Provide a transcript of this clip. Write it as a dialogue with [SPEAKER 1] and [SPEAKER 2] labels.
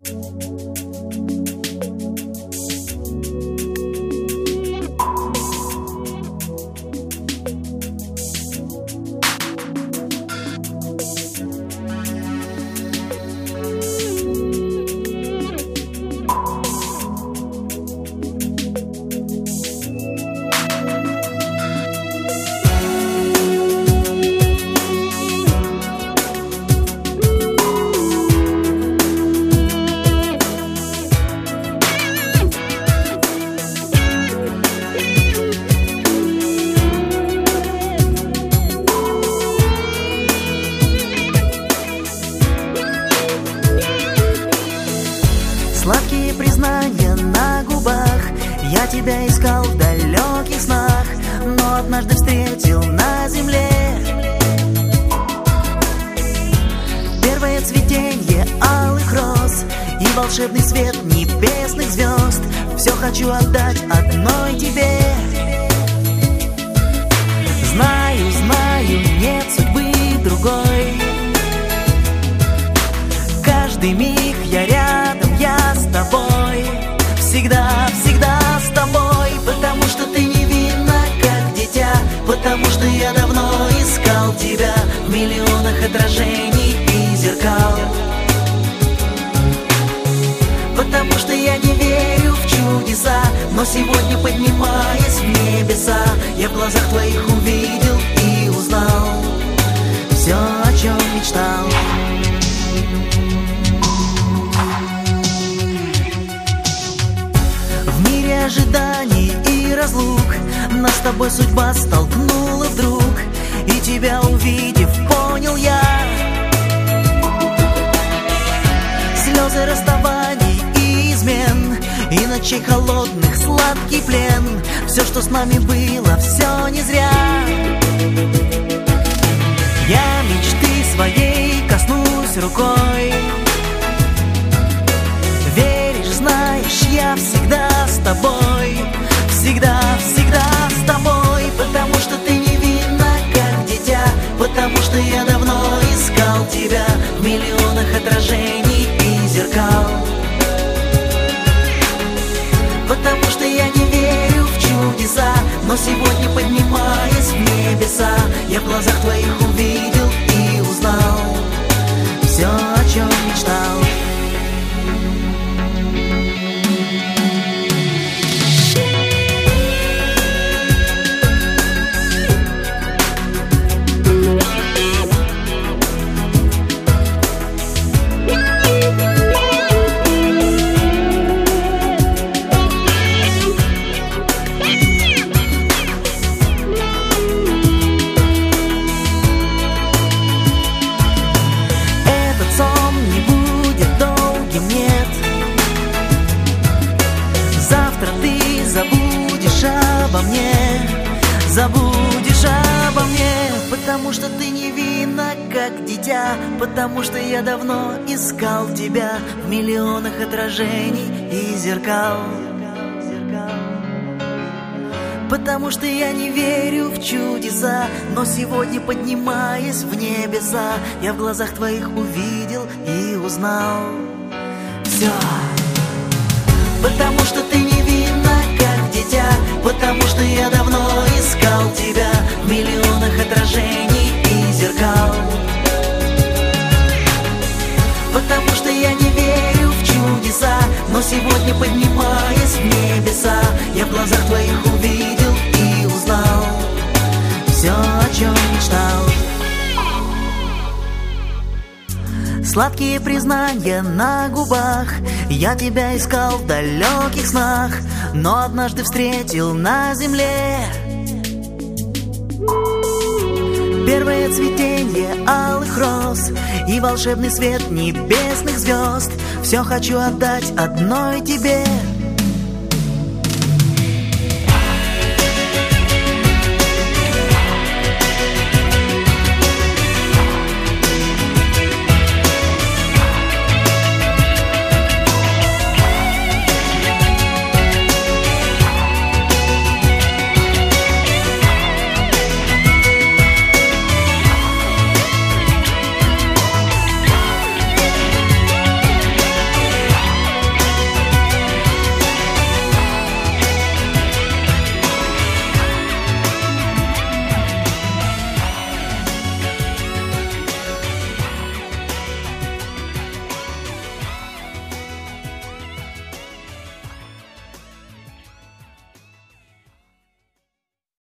[SPEAKER 1] Сладкие признания на губах, я тебя искал в далеких снах, но однажды встретил на земле. Первое цветенье алых роз и волшебный свет небесных звезд. Все хочу отдать одной тебе. Знаю, знаю, нет судьбы другой. Каждый миг я рядом, я с тобой. Всегда, всегда с тобой. Потому что ты невинна, как дитя. Потому что я давно искал тебя в миллионах отражений и зеркал. Потому что я не верю в чудеса, но сегодня, поднимаясь в небеса, я в глазах твоих увидел и узнал все, о чем мечтал. В мире ожиданий и разлук нас с тобой судьба столкнула вдруг, и тебя увидев, понял я слезы расставаний и измен, и ночей холодных сладкий плен. Все, что с нами было, все не зря. Я мечты своей коснусь рукой. Веришь, знаешь, я всегда с тобой. Всегда, всегда с тобой. Потому что ты невинна, как дитя. Потому что я давно искал тебя в миллионах отражений и зеркал. Потому что я не верю в чудеса, но сегодня, поднимаясь в небеса, я в глазах твоих увидел и узнал все, о чем мечтал. Забудешь обо мне, потому что ты невинна, как дитя. Потому что я давно искал тебя в миллионах отражений и зеркал. Потому что я не верю в чудеса, но сегодня, поднимаясь в небеса, я в глазах твоих увидел и узнал все. Потому что ты невинна, как дитя. Потому что я давно искал тебя в миллионах отражений и зеркал. Потому что я не верю в чудеса, но сегодня, поднимаясь в небеса, я в глазах твоих увидел и узнал все, о чем мечтал. Сладкие признания на губах, я тебя искал в далеких снах, но однажды встретил на земле. Первое цветенье алых роз и волшебный свет небесных звезд. Все хочу отдать одной тебе.